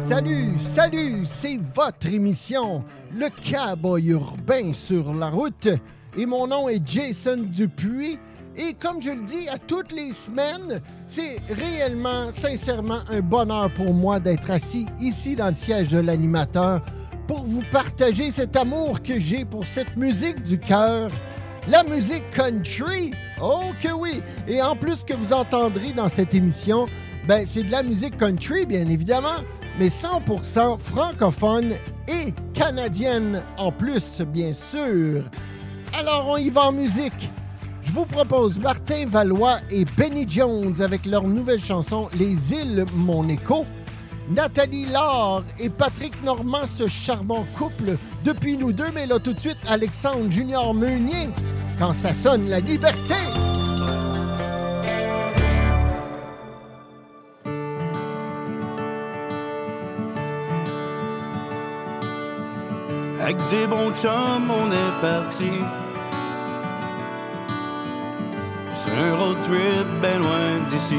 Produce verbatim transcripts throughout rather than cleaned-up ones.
Salut, salut, c'est votre émission, le Cowboy urbain sur la route. Et mon nom est Jason Dupuis. Et comme je le dis à toutes les semaines, c'est réellement, sincèrement, un bonheur pour moi d'être assis ici dans le siège de l'animateur pour vous partager cet amour que j'ai pour cette musique du cœur, la musique country. Oh que oui! Et en plus, ce que vous entendrez dans cette émission, ben c'est de la musique country, bien évidemment, mais cent pour cent francophone et canadienne en plus, bien sûr. Alors, on y va en musique. Je vous propose Martin Valois et Benny Jones avec leur nouvelle chanson « Les îles, mon écho ». Nathalie Laure et Patrick Normand, ce charmant couple depuis nous deux, mais là tout de suite, Alexandre Junior Meunier, quand ça sonne la liberté. Avec des bons chums, on est parti sur un road trip ben loin d'ici.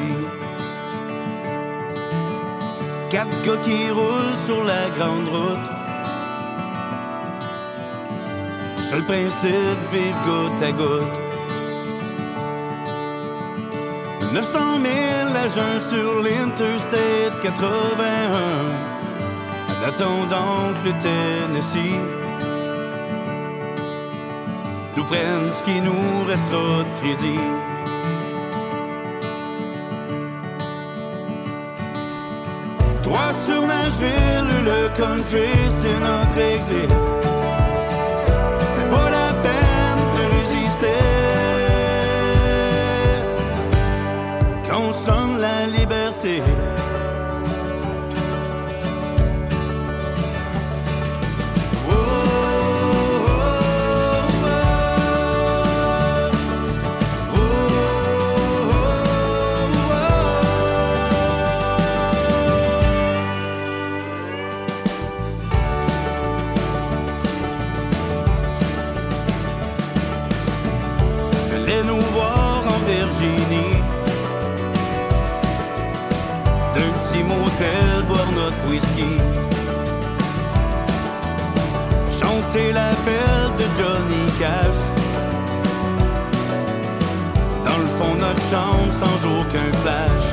Quatre gars qui roulent sur la grande route. Seul principe, vivre goutte à goutte. neuf cent mille à jeun sur l'Interstate quatre-vingt-un. En attendant que le Tennessee nous prenne ce qui nous restera de crédit. Trois sur Nashville, le country, c'est notre exil. C'est pas la peine de résister quand on sonne la liberté. Boire notre whisky, chanter l'appel de Johnny Cash dans le fond de notre chambre sans aucun flash.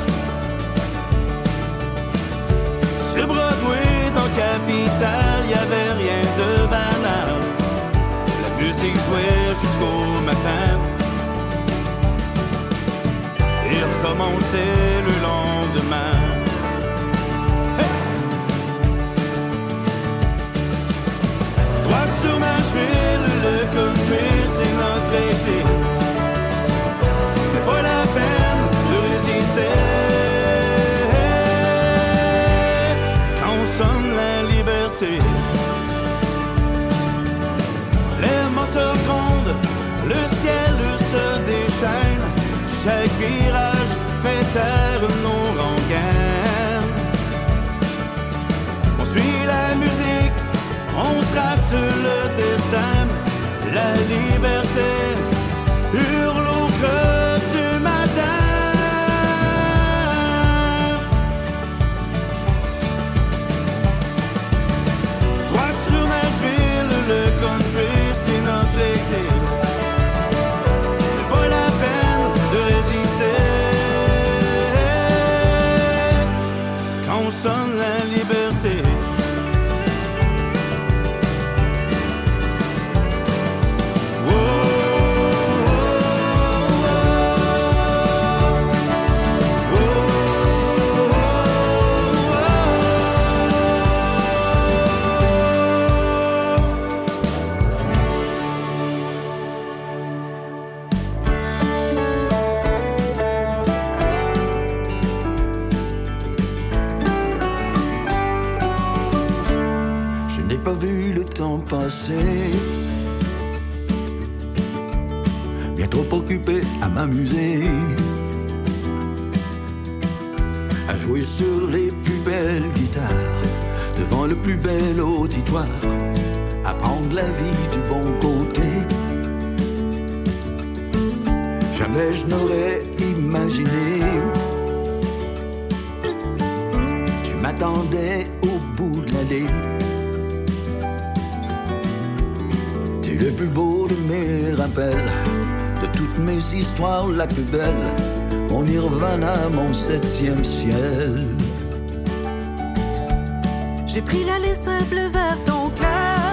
Sur Broadway, dans Capitale, y'avait rien de banal. La musique jouait jusqu'au matin et recommençait le lendemain. Sur Nashville, le country, c'est notre exil. C'est pas la peine de résister quand on sonne la liberté. Les moteurs grondent, le ciel se déchaîne. Chaque virage fait taire nos rengaines. On suit la musique, on trace le destin, la liberté hurle au creux du matin. Toi sur Nashville, le country, c'est notre exil. C'est pas la peine de résister quand on sonne la liberté. Passé, bien trop occupé à m'amuser, à jouer sur les plus belles guitares, devant le plus bel auditoire, à prendre la vie du bon côté. Jamais je n'aurais imaginé, tu m'as m'attendait au bout de l'allée. T'es le plus beau de mes rappels, de toutes mes histoires la plus belle, mon nirvana, mon septième ciel. J'ai pris l'allée simple vers ton cœur,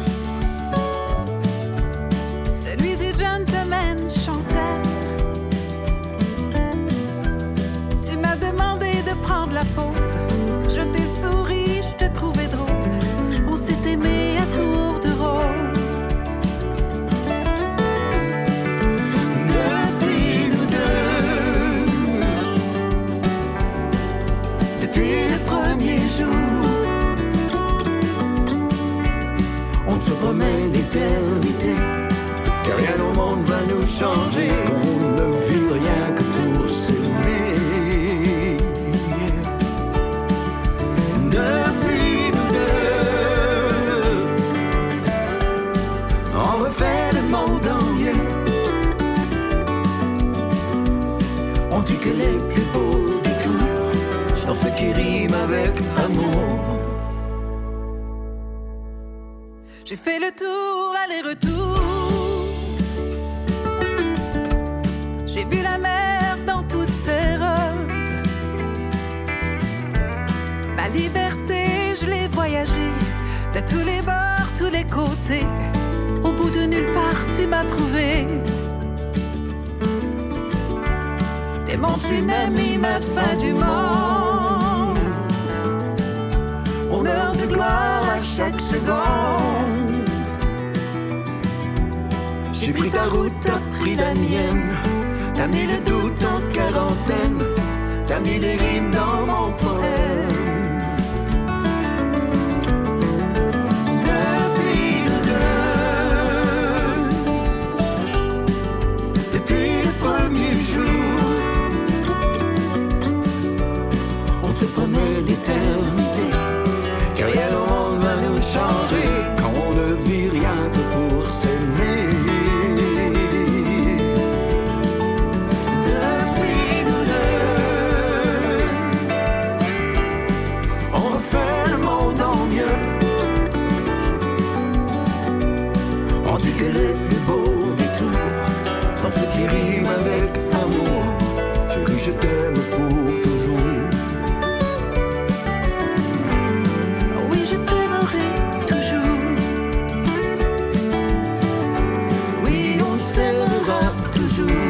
celui du gentleman chanteur. Tu m'as demandé de prendre la pause, je t'ai souri, je te trouvais drôle, on s'est aimé à tour de rôle. Depuis nous deux, depuis le premier jour, on se promet l'éternité, car rien au monde va nous changer, qu'on ne vit rien que pour s'aimer. Depuis nous deux, on refait le monde en mieux. On dit que les plus beaux détours sont ceux qui riment avec amour. J'ai fait le tour, l'aller-retour. J'ai vu la mer dans toutes ses robes. Ma liberté, je l'ai voyagée de tous les bords, tous les côtés. Au bout de nulle part, tu m'as trouvé. T'es mon tsunami, ma fin du monde. On meurt de gloire à chaque seconde. J'ai pris ta route, t'as pris la mienne. T'as mis le doute en quarantaine. T'as mis les rimes dans mon poème. Depuis nous deux, depuis le premier jour, on se promet l'éternité, car rien au monde va nous changer, quand on ne vit rien que pour s'aimer. Que les plus beaux détours sont ceux qui riment avec amour. Chérie, je t'aime pour toujours. Oui, je t'aimerai toujours. Oui, on s'aimera toujours.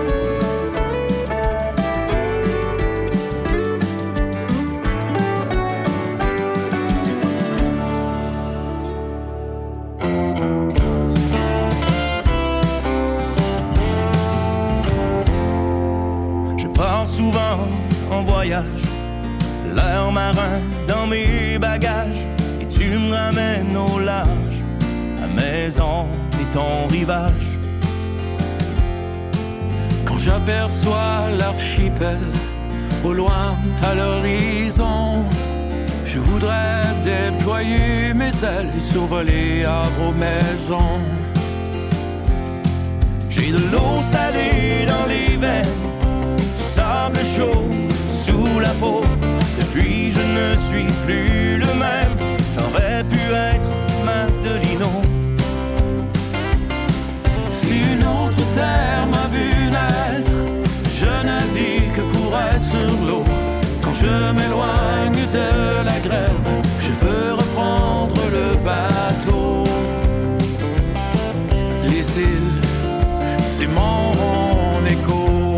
Souvent en voyage, l'air marin dans mes bagages, et tu me ramènes au large, à maison et ton rivage. Quand j'aperçois l'archipel, au loin à l'horizon, je voudrais déployer mes ailes et survoler à vos maisons. J'ai de l'eau salée dans les veines, sable chaud sous la peau. Depuis je ne suis plus le même, j'aurais pu être Madelino. Si une autre terre m'a vu naître, je navigue que pour être sur l'eau. Quand je m'éloigne de la grève, je veux reprendre le bateau. Les îles, c'est mon écho.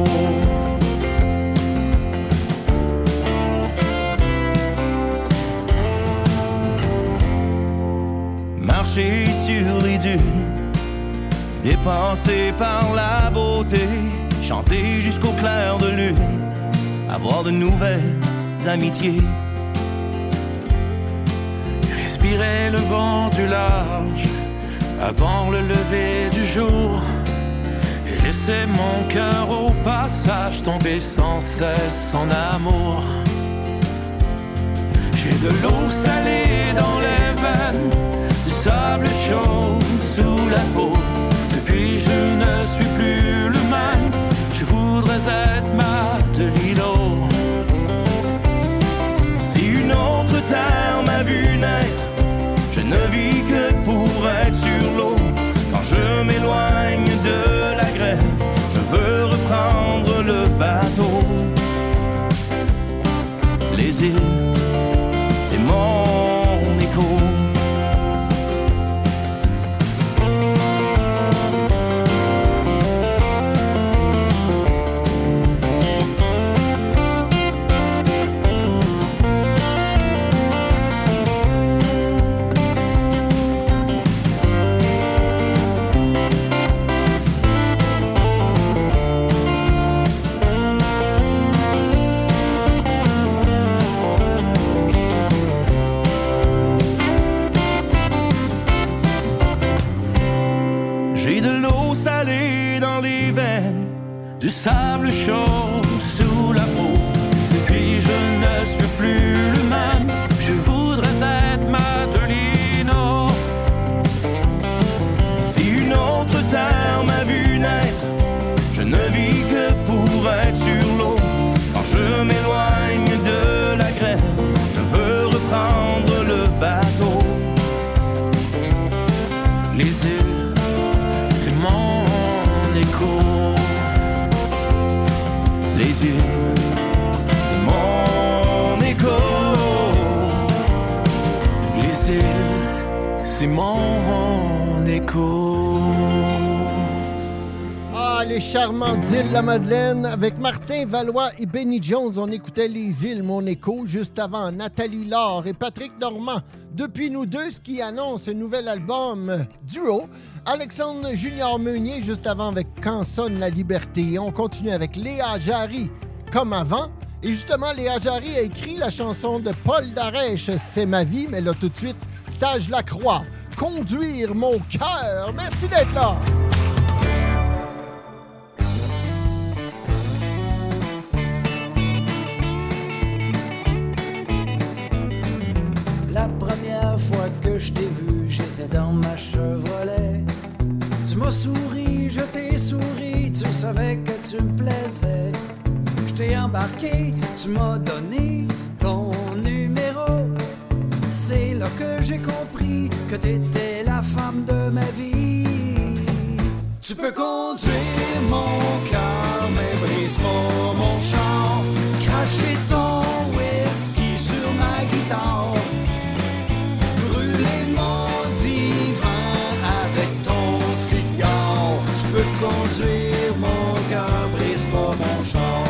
Marcher sur les dunes, dépassé par la beauté, chanter jusqu'au clair de lune, avoir de nouvelles amitiés, respirer le vent du large avant le lever du jour, et laisser mon cœur au passage tomber sans cesse en amour. J'ai de l'eau salée dans les veines, sable chaud sous la peau. Depuis je ne suis plus le même, je voudrais être Madelino. Si une autre c'est mon écho. Du sable chaud sous la peau. Puis je ne suis plus le même. Je voudrais être Madeleine. Si une autre terre m'a vu naître, je ne vis que pour être sur l'eau. Quand je m'éloigne de la grève, je veux reprendre le bateau. Les îles, c'est mon écho. Les îles, c'est mon écho. Les îles, c'est mon écho. Ah, les charmantes îles La Madeleine. Avec Martin Valois et Benny Jones, on écoutait Les îles, mon écho. Juste avant, Nathalie Laure et Patrick Normand. Depuis nous deux, ce qui annonce un nouvel album duo. Alexandre Junior Meunier, juste avant avec Quand sonne la liberté. Et on continue avec Léa Jarry, Comme avant. Et justement, Léa Jarry a écrit la chanson de Paul Darèche, C'est ma vie. Mais là, tout de suite, Stage Lacroix, Conduire mon cœur. Merci d'être là. La première fois que je t'ai vu, j'étais dans ma Chevrolet. Tu m'as souri, je t'ai souri, tu savais que tu me plaisais. Je t'ai embarqué, tu m'as donné ton numéro. C'est là que j'ai compris que t'étais la femme de ma vie. Tu peux conduire mon cœur, mais brise-moi mon char. Cracher ton whisky sur ma guitare. Tu peux conduire mon cœur, brise pas mon char.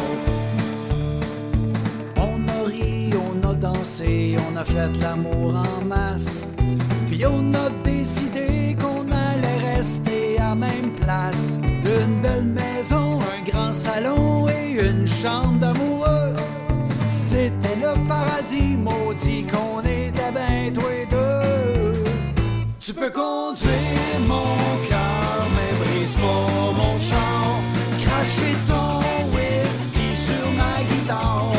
On a ri, on a dansé, on a fait l'amour en masse. Puis on a décidé qu'on allait rester à même place. Une belle maison, un grand salon et une chambre d'amoureux. C'était le paradis maudit qu'on était ben tous les deux. Tu peux conduire mon cœur, mais brise pas mon char. Cracher ton whisky sur ma guitare.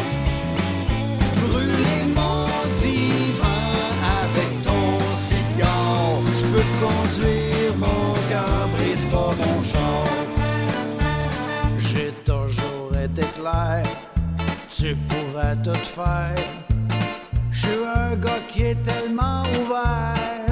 Brûler mon divan avec ton cigare. Tu peux conduire mon cœur, brise pas mon char. J'ai toujours été clair, tu pouvais tout faire. Je suis un gars qui est tellement ouvert.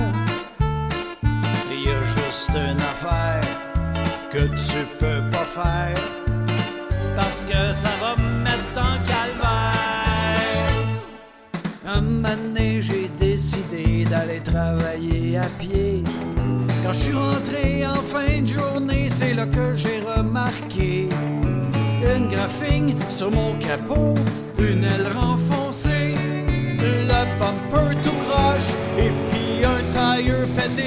Il y a juste une affaire que tu peux pas faire parce que ça va me mettre en calvaire. Un moment donné, j'ai décidé d'aller travailler à pied. Quand je suis rentré en fin de journée, c'est là que j'ai remarqué une graphine sur mon capot, une aile renfoncée, le bumper tout croche et puis un tire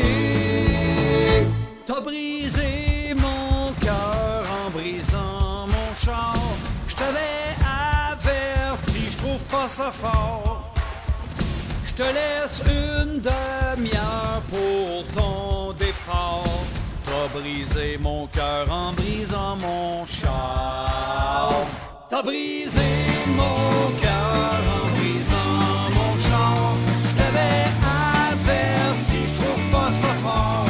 pété. T'as brisé mon cœur en brisant mon char. Je t'avais averti, je trouve pas ça fort. Je te laisse une demi-heure pour ton départ. T'as brisé mon cœur en brisant mon char. T'as brisé mon cœur en brisant mon char. Je t'avais averti, je trouve pas ça fort.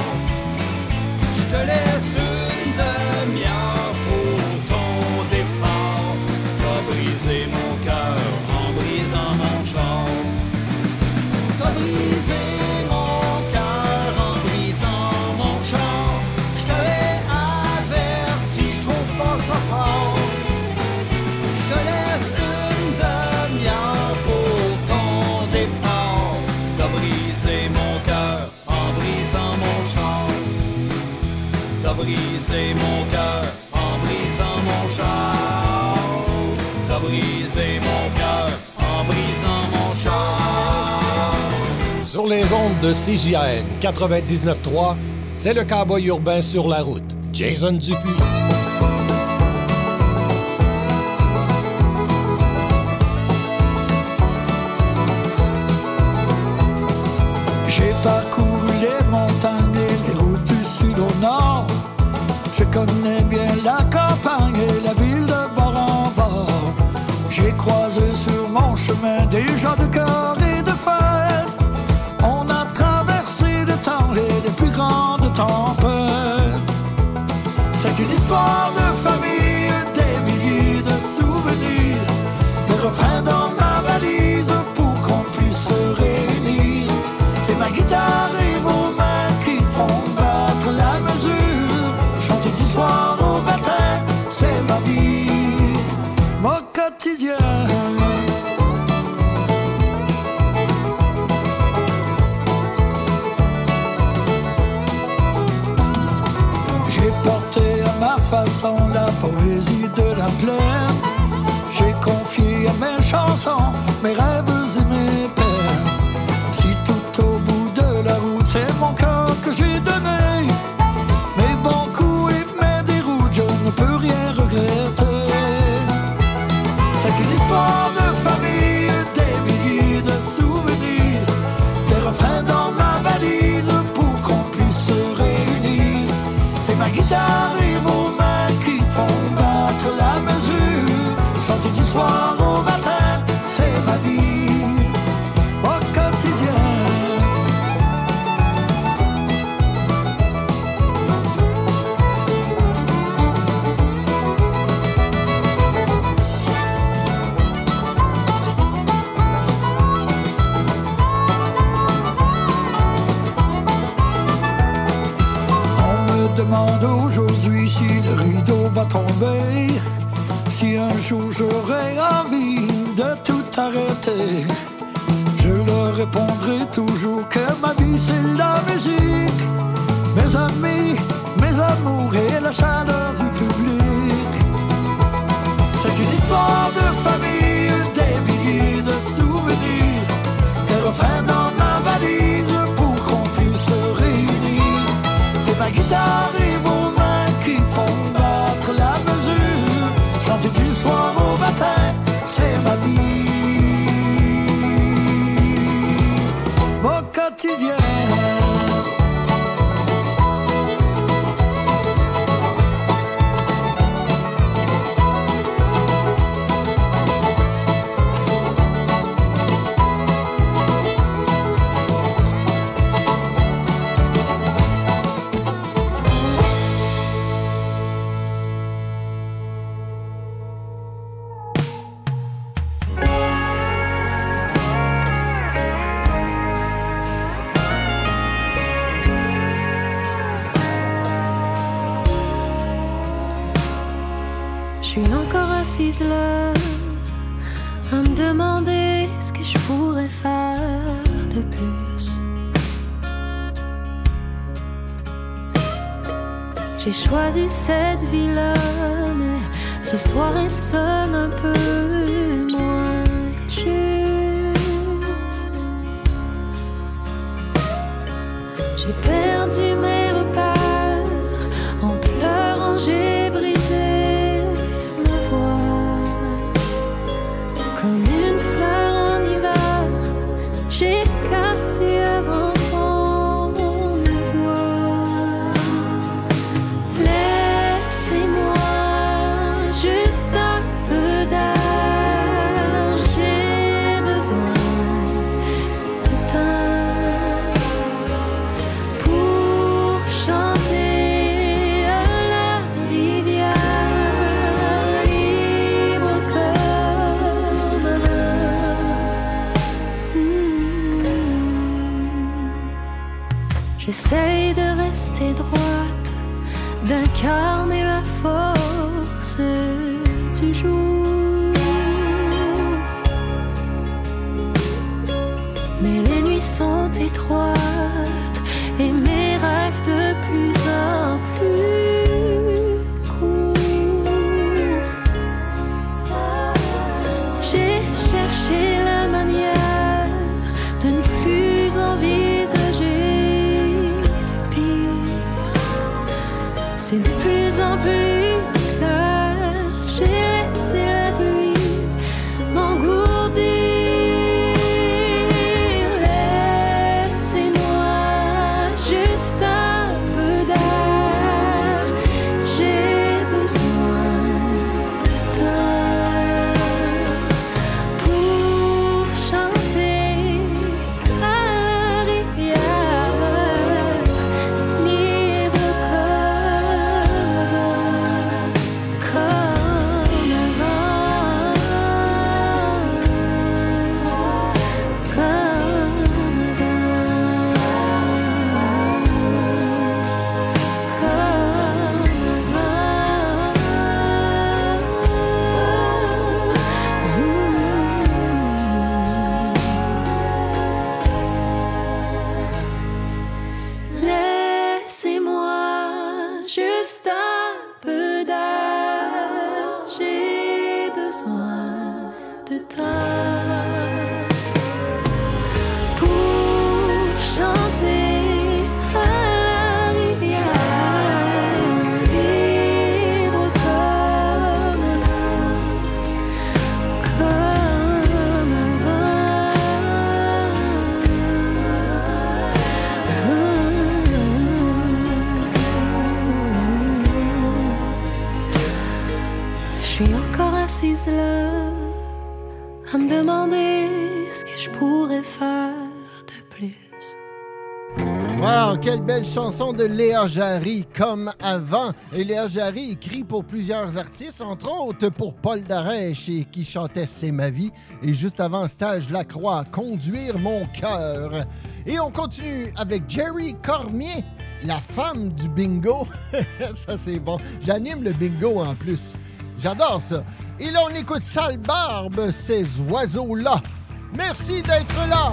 Je te laisse une demi-heure pour ton départ. T'as brisé mon cœur en brisant mon char. T'as brisé mon cœur en brisant mon char. Je t'avais averti, je trouve pas ça fort. Je te laisse une demi-heure pour ton départ. Sur les ondes de C J A N quatre-vingt-dix-neuf trois, c'est le cowboy urbain sur la route, Jason Dupuis. J'ai parcouru les montagnes et les routes du sud au nord. Je connais bien la campagne et la ville de bord en bord. J'ai croisé sur mon chemin des gens de cœur et de fête. On a traversé le temps et les plus grandes tempêtes. C'est une histoire de famille, des milliers de souvenirs, des refrains dans ma valise pour qu'on puisse se réunir. C'est ma guitare et vos mains qui font battre la mesure. Chanter du soir au matin, c'est ma vie, mon quotidien. J'ai porté à ma façon la poésie de la plaine. J'ai confié à mes chansons mes rêves et mes peines. Si tout au bout de la route c'est mon cœur que j'ai donné, mes bons coups et mes déroutes, je ne peux rien regretter. C'est une histoire de famille, des milliers de souvenirs, des refrains dans ma valise pour qu'on puisse se réunir. C'est ma guitare et vos mains qui font battre la mesure. Chanter du soir au matin, c'est ma vie, au quotidien. Demande aujourd'hui si le rideau va tomber, si un jour j'aurai envie de tout arrêter. Je leur répondrai toujours que ma vie c'est la musique, mes amis, mes amours et la chaleur du public. C'est une histoire de famille, des milliers de souvenirs, des refrains dans ma valise pour qu'on puisse se réunir. C'est ma guitare et vos mains qui font battre la mesure. Chanter du soir au matin, c'est ma vie, mon quotidien. Je suis encore assise là, à me demander ce que je pourrais faire de plus. J'ai choisi cette vie-là, mais ce soir elle sonne un peu moins juste. J'ai perdu mes repères, en pleurant j'ai brisé j'ai cassé avant qu'on me voie. Laissez-moi juste un peu d'air. J'ai besoin de temps pour chanter à la rivière, libre comme un J'essaye de rester droite, d'incarner la force du jour. Mais les nuits sont étroites et mes rêves de plus en plus courts. J'ai cherché la manière de ne plus en vivre assise là à me demander ce que je pourrais faire de plus. Wow, quelle belle chanson de Léa Jarry, Comme avant. Et Léa Jarry écrit pour plusieurs artistes, entre autres pour Paul Darèche, et qui chantait C'est ma vie. Et juste avant, Stage Lacroix, Conduire mon cœur. Et on continue avec Jerry Cormier, la femme du bingo. Ça, c'est bon. J'anime le bingo en plus. J'adore ça. Et là, on écoute Sale Barbe, ces oiseaux-là. Merci d'être là.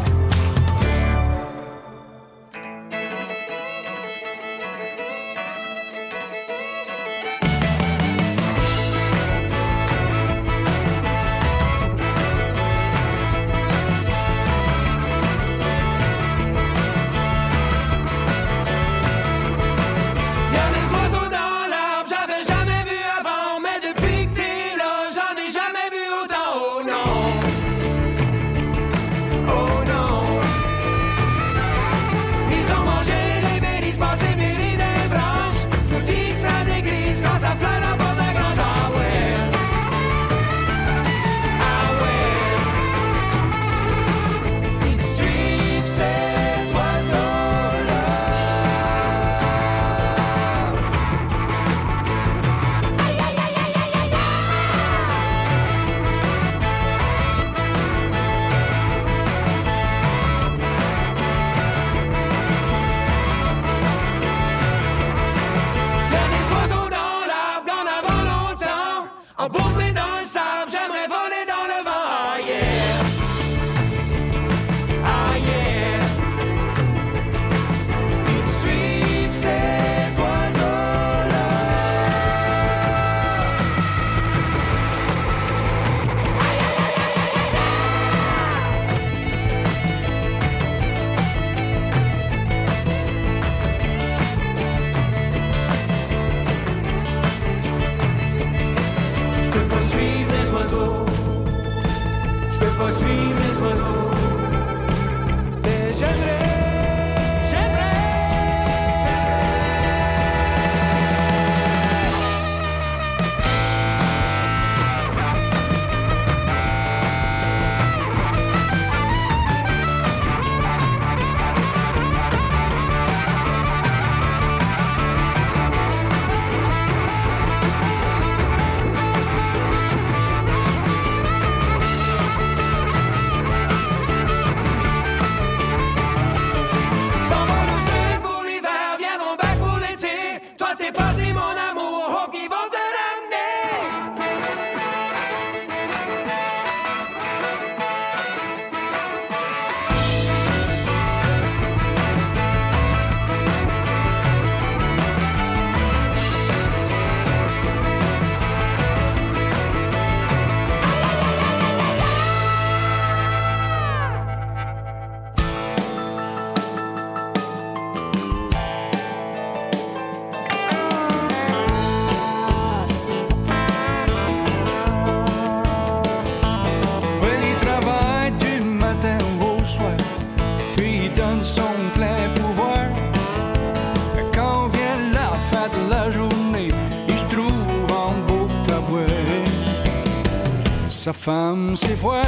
Sa femme s'est foirée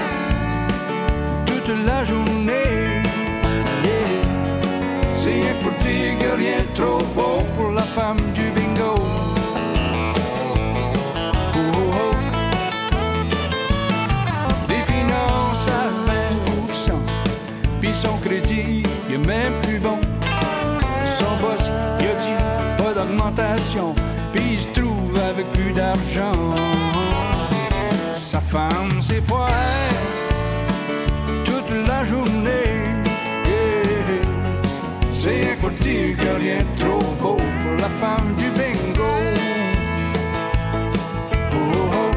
toute la journée. Yeah. C'est un pour dire que rien de trop beau pour la femme du bingo. Oh, oh, oh. Des finances à vingt pour cent, puis son crédit il est même plus bon. Son boss il a dit pas d'augmentation, puis il se trouve avec plus d'argent. Sa femme s'est foirée toute la journée. Yeah. C'est un pour dire que rien de trop beau pour la femme du bingo. Oh, oh, oh.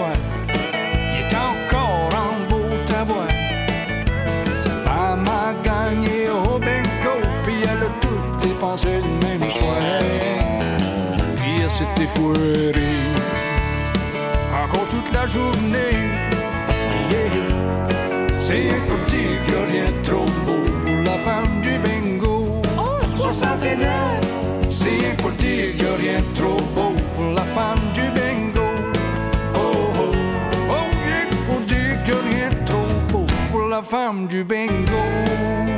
soir. Il est encore en beau tabois. Sa femme a gagné au bingo, puis elle a tout dépensé le même soir. Puis elle s'était foirée encore toute la journée. Yeah. C'est rien pour dire qu'il n'y a rien de trop beau pour la femme du bingo. Oh, soixante-neuf. C'est rien pour dire qu'il n'y a rien de trop beau pour la femme du bingo. Oh, oh, oh, rien pour dire qu'il n'y a rien de trop beau pour la femme du bingo.